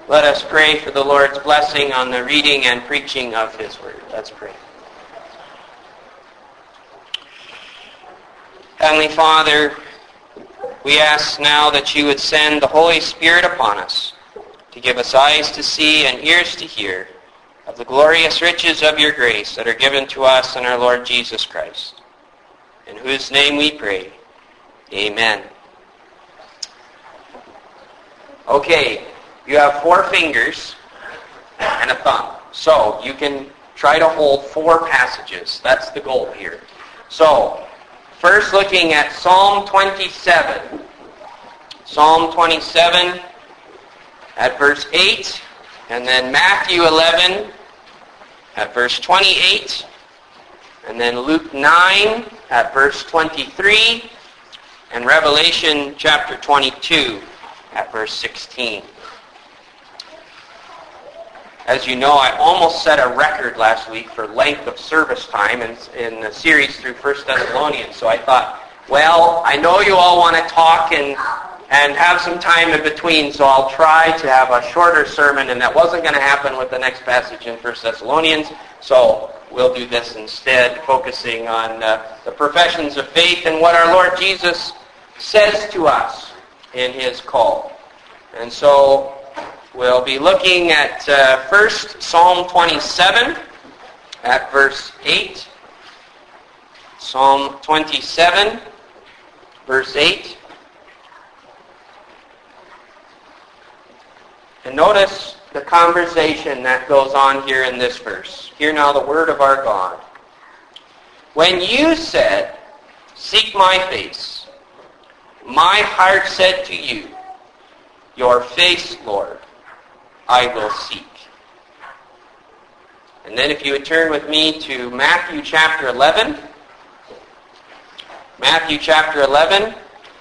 Let us pray for the Lord's blessing on the reading and preaching of His Word. Let's pray. Heavenly Father, we ask now that you would send the Holy Spirit upon us to give us eyes to see and ears to hear of the glorious riches of your grace that are given to us in our Lord Jesus Christ, in whose name we pray. Amen. Okay, you have 4 fingers and a thumb. So you can try to hold 4 passages. That's the goal here. So, first looking at Psalm 27. Psalm 27 at verse 8, and then Matthew 11 at verse 28, and then Luke 9 at verse 23, and Revelation chapter 22 at verse 16. As you know, I almost set a record last week for length of service time in the series through 1 Thessalonians. So I thought, well, I know you all want to talk and have some time in between, so I'll try to have a shorter sermon, and that wasn't going to happen with the next passage in 1 Thessalonians, so we'll do this instead, focusing on the professions of faith and what our Lord Jesus says to us in His call. And so we'll be looking at first Psalm 27 at verse 8. Psalm 27, verse 8. And notice the conversation that goes on here in this verse. Hear now the word of our God. When you said, "Seek my face," my heart said to you, "Your face, Lord, I will seek." And then if you would turn with me to Matthew chapter 11. Matthew chapter 11.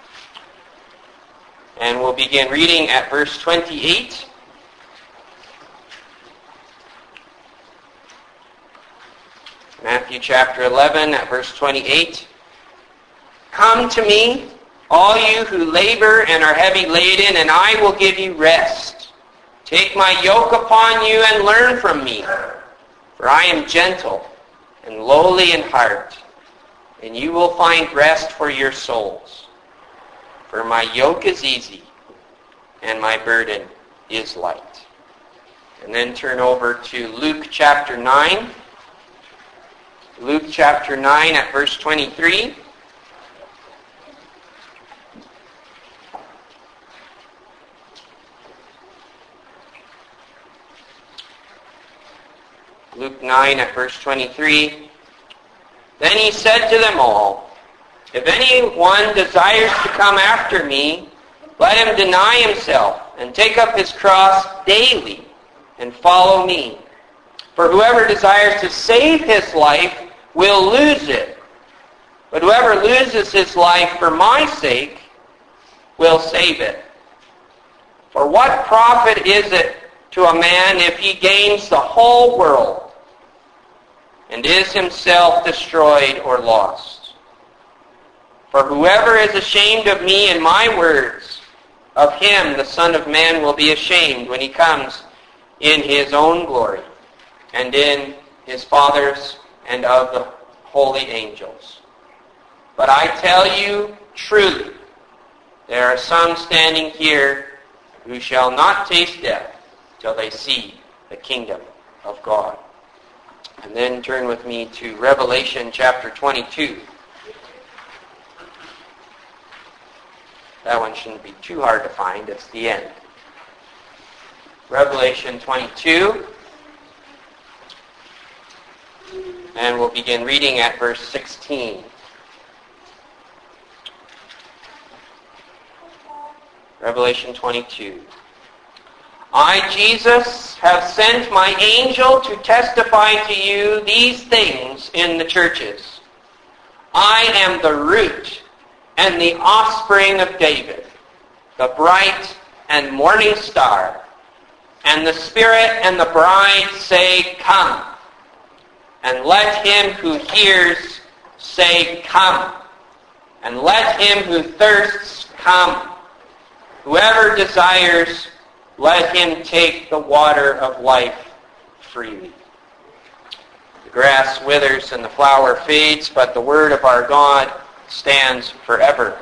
And we'll begin reading at verse 28. Matthew chapter 11 at verse 28. "Come to me, all you who labor and are heavy laden, and I will give you rest. Take my yoke upon you and learn from me, for I am gentle and lowly in heart, and you will find rest for your souls. For my yoke is easy, and my burden is light." And then turn over to Luke chapter 9. Luke chapter 9 at verse 23. Luke 9 at verse 23. "Then he said to them all, 'If anyone desires to come after me, let him deny himself and take up his cross daily and follow me. For whoever desires to save his life will lose it. But whoever loses his life for my sake will save it. For what profit is it to a man if he gains the whole world and is himself destroyed or lost? For whoever is ashamed of me and my words, of him the Son of Man will be ashamed when he comes in his own glory and in his Father's and of the holy angels. But I tell you truly, there are some standing here who shall not taste death till they see the kingdom of God." And then turn with me to Revelation chapter 22. That one shouldn't be too hard to find. It's the end. Revelation 22. And we'll begin reading at verse 16. Revelation 22. "I, Jesus, have sent my angel to testify to you these things in the churches. I am the root and the offspring of David, the bright and morning star. And the Spirit and the bride say, 'Come.' And let him who hears say, 'Come.' And let him who thirsts come. Whoever desires let him take the water of life freely. The grass withers and the flower fades, but the word of our God stands forever.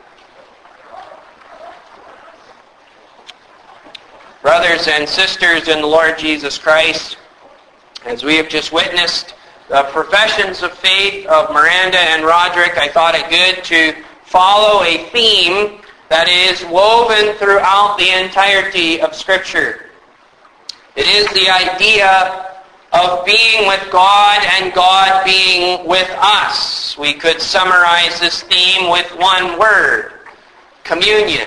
Brothers and sisters in the Lord Jesus Christ, as we have just witnessed the professions of faith of Miranda and Roderick, I thought it good to follow a theme that is woven throughout the entirety of Scripture. It is the idea of being with God and God being with us. We could summarize this theme with one word: communion.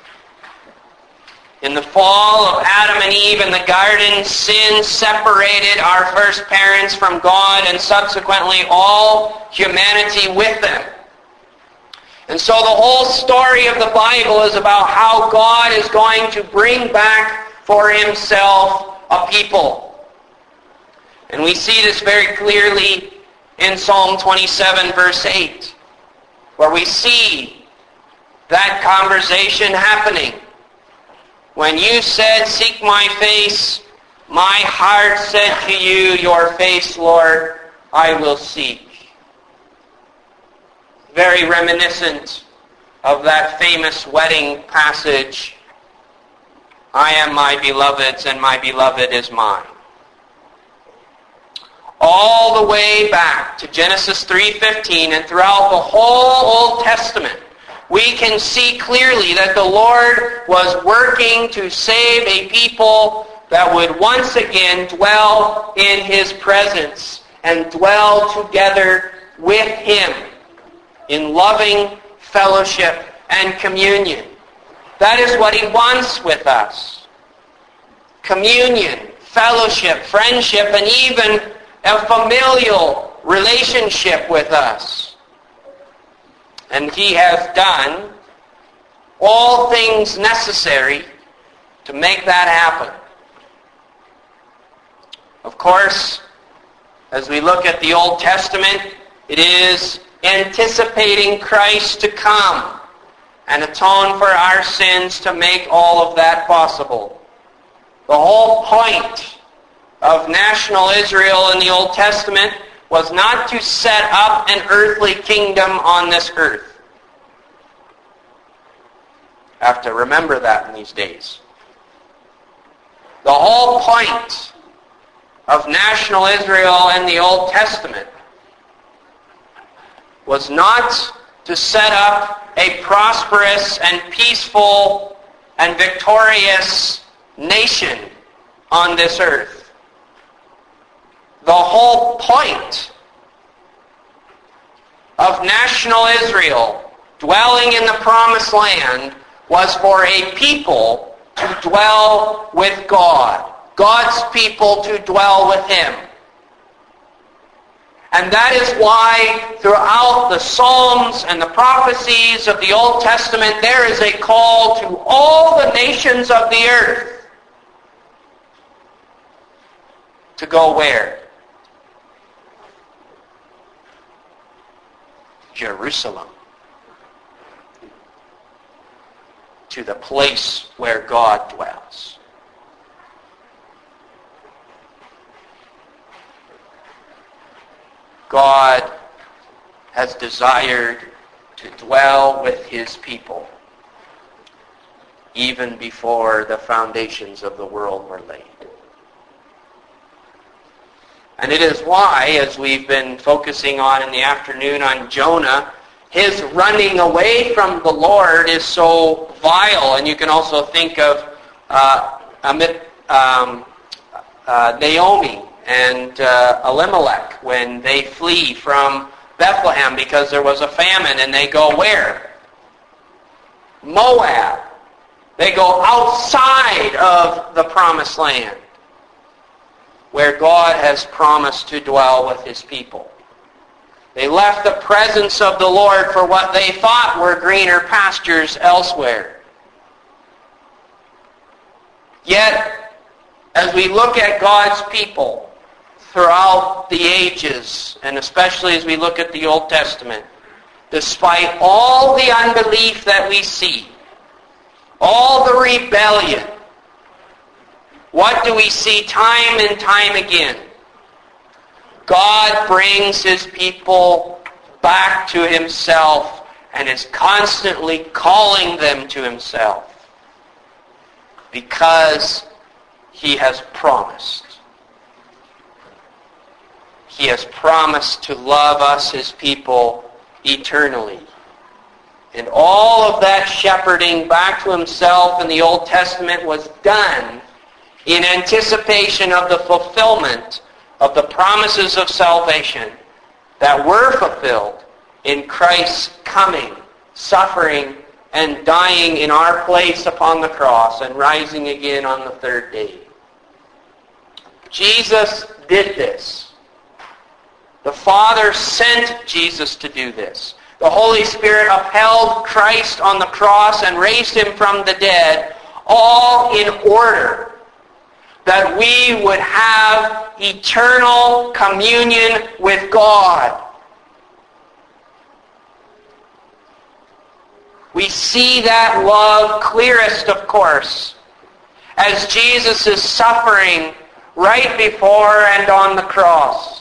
In the fall of Adam and Eve in the garden, sin separated our first parents from God and subsequently all humanity with them. And so the whole story of the Bible is about how God is going to bring back for himself a people. And we see this very clearly in Psalm 27, verse 8, where we see that conversation happening. When you said, "Seek my face," my heart said to you, "Your face, Lord, I will seek." Very reminiscent of that famous wedding passage, "I am my beloved's and my beloved is mine." All the way back to Genesis 3:15 and throughout the whole Old Testament, we can see clearly that the Lord was working to save a people that would once again dwell in his presence and dwell together with him in loving fellowship and communion. That is what he wants with us. Communion, fellowship, friendship, and even a familial relationship with us. And he has done all things necessary to make that happen. Of course, as we look at the Old Testament, it is anticipating Christ to come and atone for our sins to make all of that possible. The whole point of national Israel in the Old Testament was not to set up an earthly kingdom on this earth. I have to remember that in these days. The whole point of national Israel in the Old Testament was not to set up a prosperous and peaceful and victorious nation on this earth. The whole point of national Israel dwelling in the promised land was for a people to dwell with God. God's people to dwell with him. And that is why throughout the Psalms and the prophecies of the Old Testament, there is a call to all the nations of the earth to go where? Jerusalem. To the place where God dwells. God has desired to dwell with his people even before the foundations of the world were laid. And it is why, as we've been focusing on in the afternoon on Jonah, his running away from the Lord is so vile. And you can also think of Naomi and Elimelech when they flee from Bethlehem because there was a famine, and they go where? Moab. They go outside of the promised land, where God has promised to dwell with his people. They left the presence of the Lord for what they thought were greener pastures elsewhere. Yet, as we look at God's people throughout the ages, and especially as we look at the Old Testament, despite all the unbelief that we see, all the rebellion, what do we see time and time again? God brings his people back to himself and is constantly calling them to himself because he has promised. He has promised to love us, his people, eternally. And all of that shepherding back to himself in the Old Testament was done in anticipation of the fulfillment of the promises of salvation that were fulfilled in Christ's coming, suffering, and dying in our place upon the cross and rising again on the third day. Jesus did this. The Father sent Jesus to do this. The Holy Spirit upheld Christ on the cross and raised him from the dead, all in order that we would have eternal communion with God. We see that love clearest, of course, as Jesus is suffering right before and on the cross.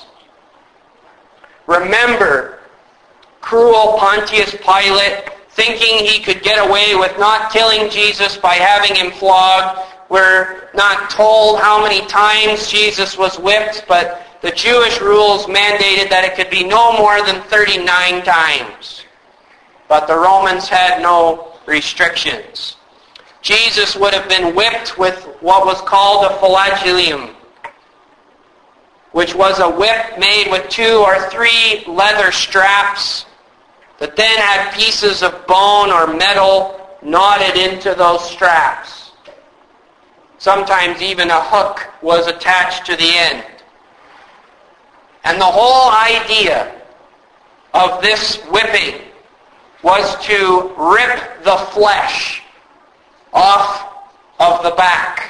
Remember, cruel Pontius Pilate, thinking he could get away with not killing Jesus by having him flogged. We're not told how many times Jesus was whipped, but the Jewish rules mandated that it could be no more than 39 times. But the Romans had no restrictions. Jesus would have been whipped with what was called a flagellum, which was a whip made with 2 or 3 leather straps that then had pieces of bone or metal knotted into those straps. Sometimes even a hook was attached to the end. And the whole idea of this whipping was to rip the flesh off of the back.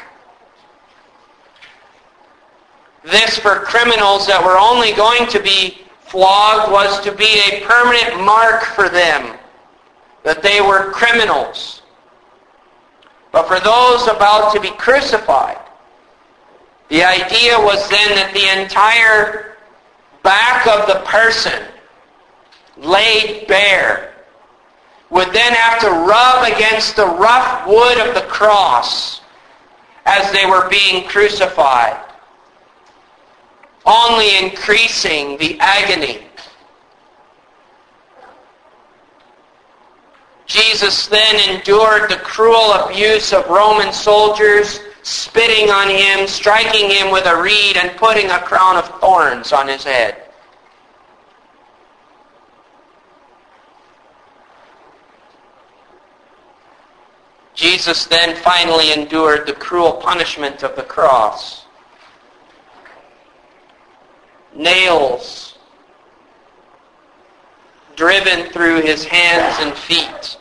This, for criminals that were only going to be flogged, was to be a permanent mark for them that they were criminals. But for those about to be crucified, the idea was then that the entire back of the person, laid bare, would then have to rub against the rough wood of the cross as they were being crucified, only increasing the agony. Jesus then endured the cruel abuse of Roman soldiers, spitting on him, striking him with a reed, and putting a crown of thorns on his head. Jesus then finally endured the cruel punishment of the cross. Nails driven through his hands and feet,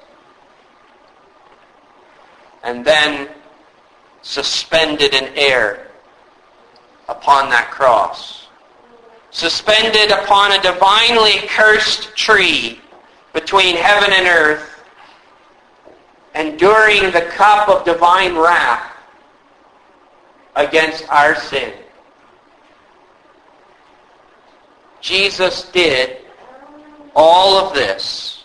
and then suspended in air upon that cross. Suspended upon a divinely cursed tree between heaven and earth, enduring the cup of divine wrath against our sin. Jesus did all of this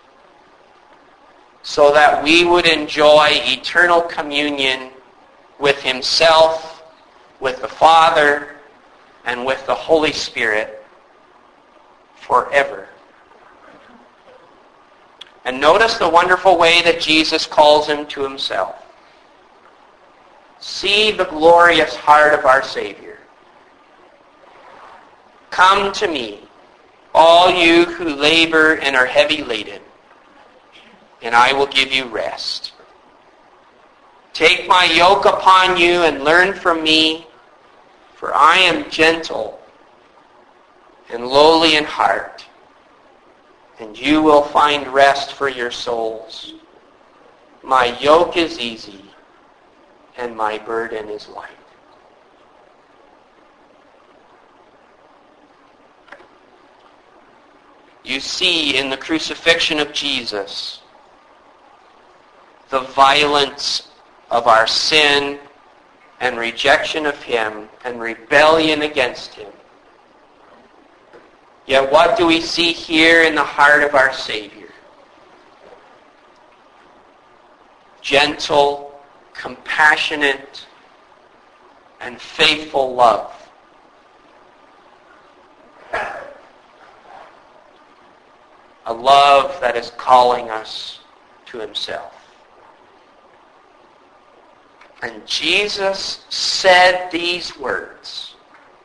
so that we would enjoy eternal communion with himself, with the Father, and with the Holy Spirit forever. And notice the wonderful way that Jesus calls him to himself. See the glorious heart of our Savior. Come to me, all you who labor and are heavy laden, and I will give you rest. Take my yoke upon you and learn from me, for I am gentle and lowly in heart, and you will find rest for your souls. My yoke is easy, and my burden is light. You see in the crucifixion of Jesus the violence of our sin and rejection of him and rebellion against him. Yet what do we see here in the heart of our Savior? Gentle, compassionate, and faithful love. A love that is calling us to himself. And Jesus said these words,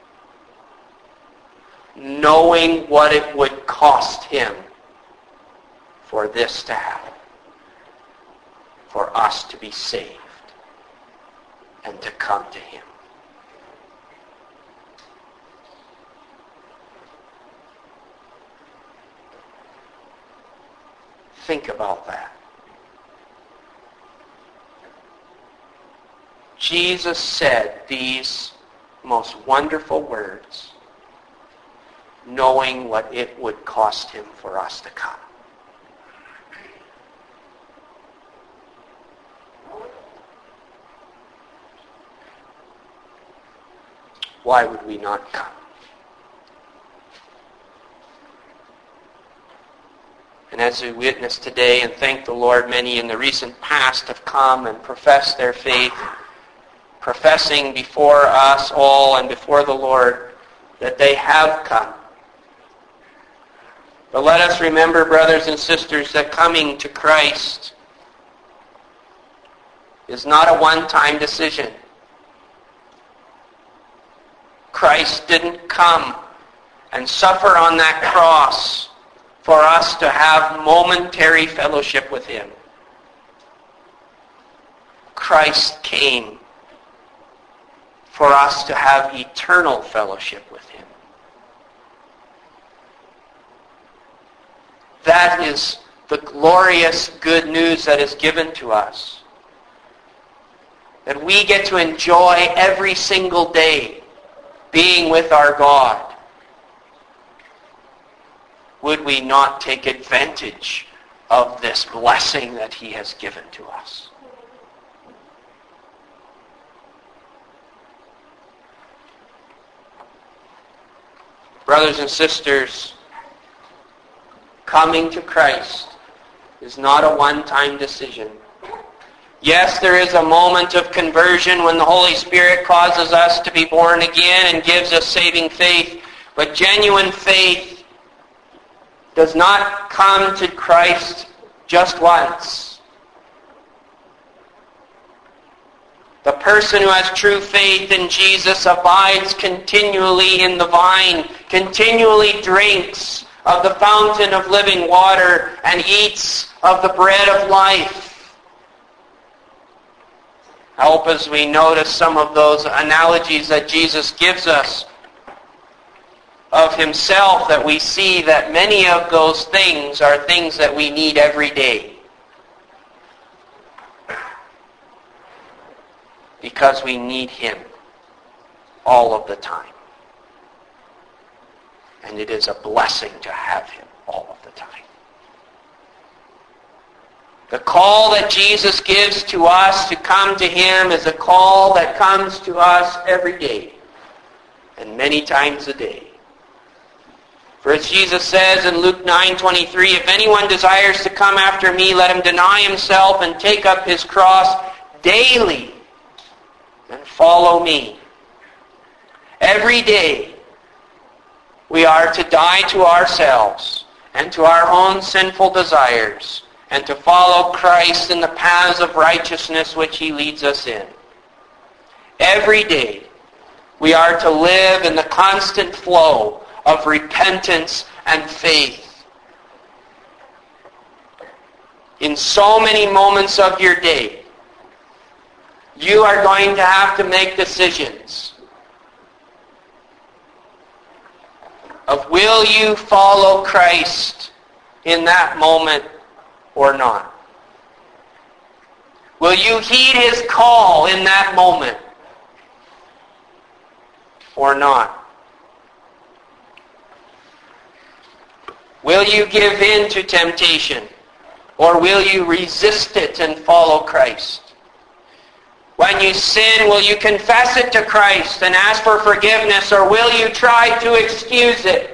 knowing what it would cost him for this to happen, for us to be saved and to come to him. Think about that. Jesus said these most wonderful words, knowing what it would cost him for us to come. Why would we not come? And as we witness today and thank the Lord, many in the recent past have come and professed their faith, professing before us all and before the Lord that they have come. But let us remember, brothers and sisters, that coming to Christ is not a one-time decision. Christ didn't come and suffer on that cross for us to have momentary fellowship with him. Christ came for us to have eternal fellowship with him. That is the glorious good news that is given to us. That we get to enjoy every single day being with our God. Would we not take advantage of this blessing that he has given to us? Brothers and sisters, coming to Christ is not a one-time decision. Yes, there is a moment of conversion when the Holy Spirit causes us to be born again and gives us saving faith, but genuine faith does not come to Christ just once. The person who has true faith in Jesus abides continually in the vine, continually drinks of the fountain of living water, and eats of the bread of life. I hope as we notice some of those analogies that Jesus gives us of himself, that we see that many of those things are things that we need every day. Because we need him all of the time. And it is a blessing to have him all of the time. The call that Jesus gives to us to come to him is a call that comes to us every day, and many times a day. For as Jesus says in Luke 9:23, if anyone desires to come after me, let him deny himself and take up his cross daily and follow me. Every day we are to die to ourselves and to our own sinful desires and to follow Christ in the paths of righteousness which he leads us in. Every day we are to live in the constant flow of repentance and faith. In so many moments of your day, you are going to have to make decisions of will you follow Christ in that moment or not? Will you heed his call in that moment or not? Will you give in to temptation, or will you resist it and follow Christ? When you sin, will you confess it to Christ and ask for forgiveness, or will you try to excuse it?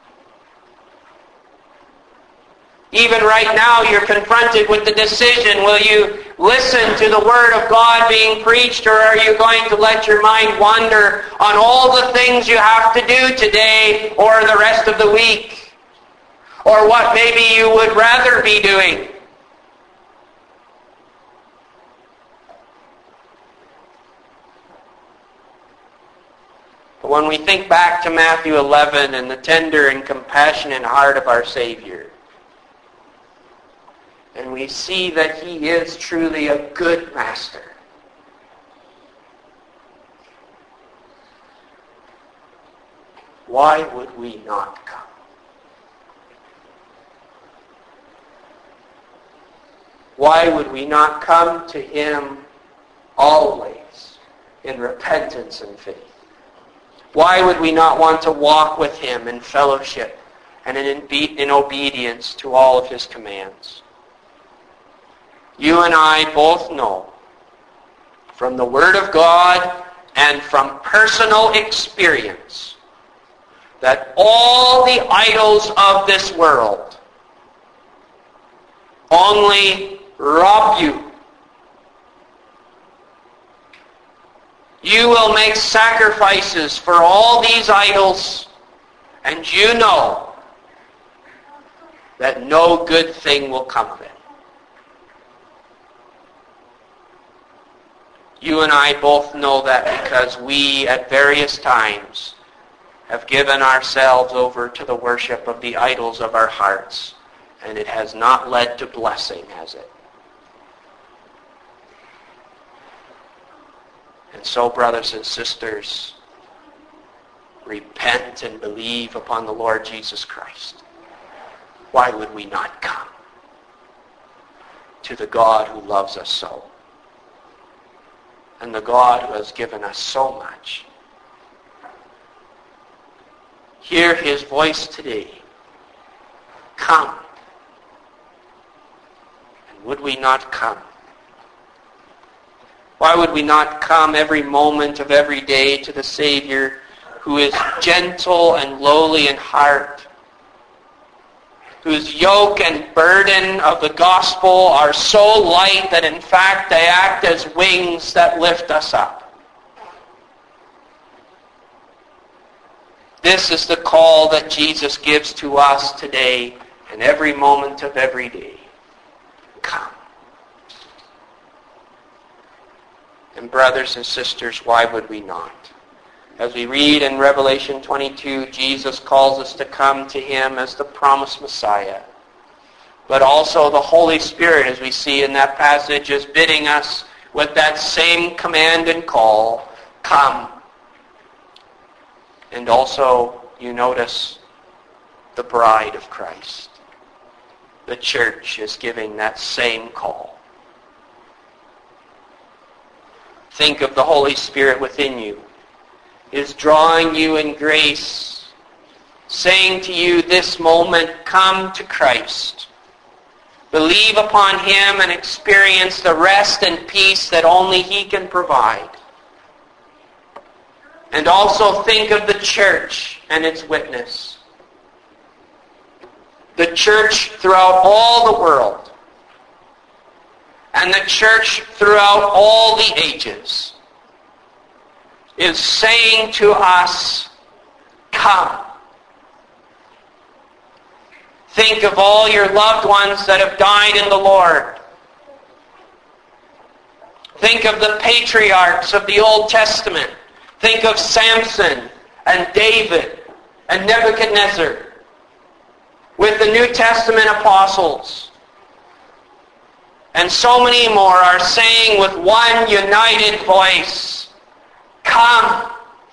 Even right now, you're confronted with the decision. Will you listen to the Word of God being preached, or are you going to let your mind wander on all the things you have to do today or the rest of the week? Or what maybe you would rather be doing? But when we think back to Matthew 11 and the tender and compassionate heart of our Savior, and we see that He is truly a good Master, why would we not come? Why would we not come to Him always in repentance and faith? Why would we not want to walk with Him in fellowship and in obedience to all of His commands? You and I both know from the Word of God and from personal experience that all the idols of this world only rob you. You will make sacrifices for all these idols, and you know that no good thing will come of it. You and I both know that because we, at various times, have given ourselves over to the worship of the idols of our hearts, and it has not led to blessing, has it? And so, brothers and sisters, repent and believe upon the Lord Jesus Christ. Why would we not come to the God who loves us so? And the God who has given us so much. Hear His voice today. Come. And would we not come? Why would we not come every moment of every day to the Savior who is gentle and lowly in heart, whose yoke and burden of the gospel are so light that in fact they act as wings that lift us up? This is the call that Jesus gives to us today and every moment of every day. Come. And brothers and sisters, why would we not? As we read in Revelation 22, Jesus calls us to come to Him as the promised Messiah. But also the Holy Spirit, as we see in that passage, is bidding us with that same command and call, come. And also, you notice, the bride of Christ. The church is giving that same call. Think of the Holy Spirit within you, is drawing you in grace, saying to you this moment, come to Christ. Believe upon Him and experience the rest and peace that only He can provide. And also think of the church and its witness. The church throughout all the world. And the church throughout all the ages is saying to us, come. Think of all your loved ones that have died in the Lord. Think of the patriarchs of the Old Testament. Think of Samson and David and Nebuchadnezzar with the New Testament apostles. And so many more are saying with one united voice, come.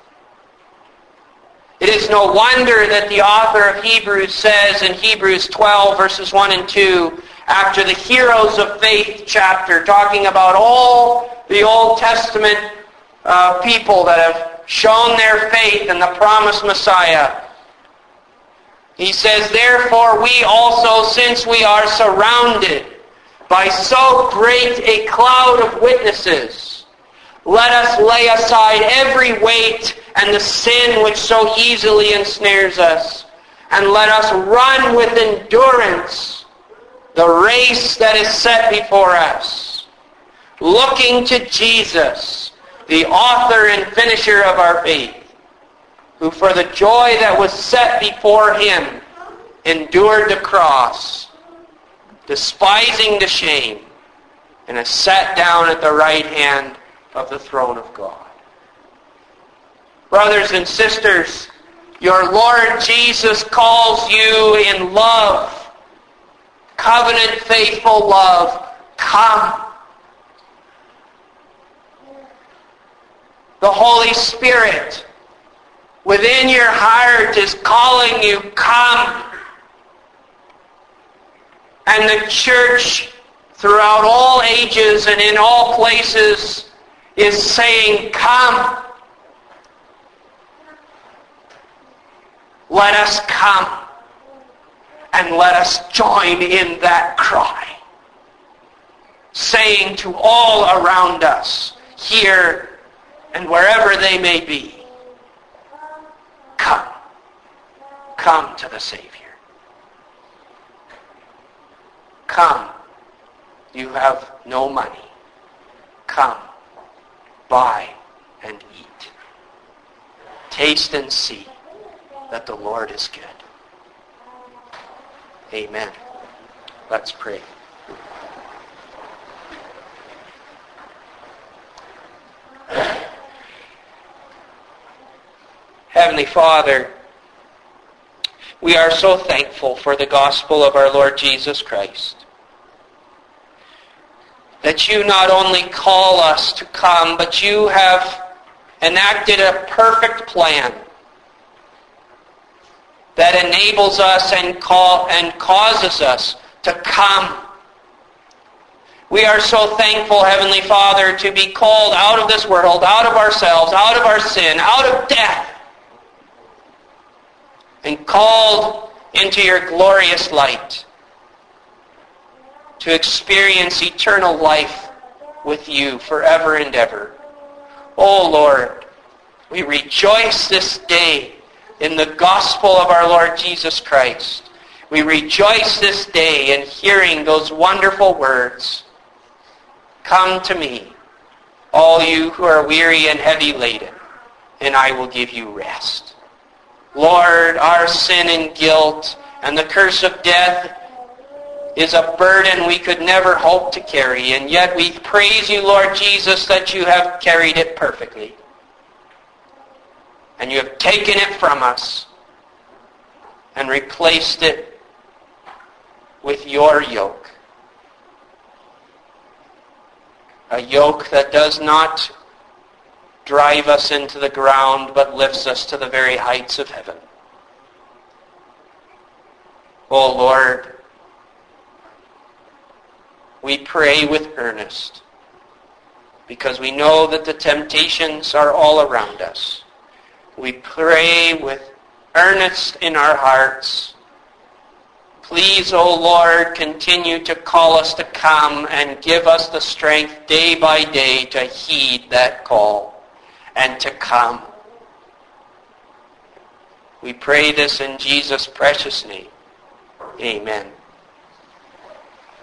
It is no wonder that the author of Hebrews says in Hebrews 12, verses 1 and 2, after the heroes of faith chapter, talking about all the Old Testament people that have shown their faith in the promised Messiah. He says, therefore we also, since we are surrounded by so great a cloud of witnesses, Let us lay aside every weight and the sin which so easily ensnares us, and let us run with endurance the race that is set before us, looking to Jesus, the author and finisher of our faith, who for the joy that was set before him endured the cross, despising the shame, and is sat down at the right hand of the throne of God. Brothers and sisters, your Lord Jesus calls you in love, covenant faithful love. Come. The Holy Spirit within your heart is calling you, come. And the church throughout all ages and in all places is saying, come. Let us come and let us join in that cry, saying to all around us, here and wherever they may be, come. Come to the Savior. Come. You have no money. Come. Buy and eat. Taste and see that the Lord is good. Amen. Let's pray. Heavenly Father, we are so thankful for the gospel of our Lord Jesus Christ. That you not only call us to come, but you have enacted a perfect plan that enables us and causes us to come. We are so thankful, Heavenly Father, to be called out of this world, out of ourselves, out of our sin, out of death, and called into your glorious light to experience eternal life with you forever and ever. Oh Lord, we rejoice this day in the gospel of our Lord Jesus Christ. We rejoice this day in hearing those wonderful words. Come to me, all you who are weary and heavy laden, and I will give you rest. Lord, our sin and guilt and the curse of death is a burden we could never hope to carry, and yet we praise you, Lord Jesus, that you have carried it perfectly. And you have taken it from us and replaced it with your yoke. A yoke that does not drive us into the ground, but lifts us to the very heights of heaven. Oh Lord, we pray with earnest, because we know that the temptations are all around us. We pray with earnest in our hearts. Please, O Lord, continue to call us to come and give us the strength day by day to heed that call and to come. We pray this in Jesus' precious name. Amen.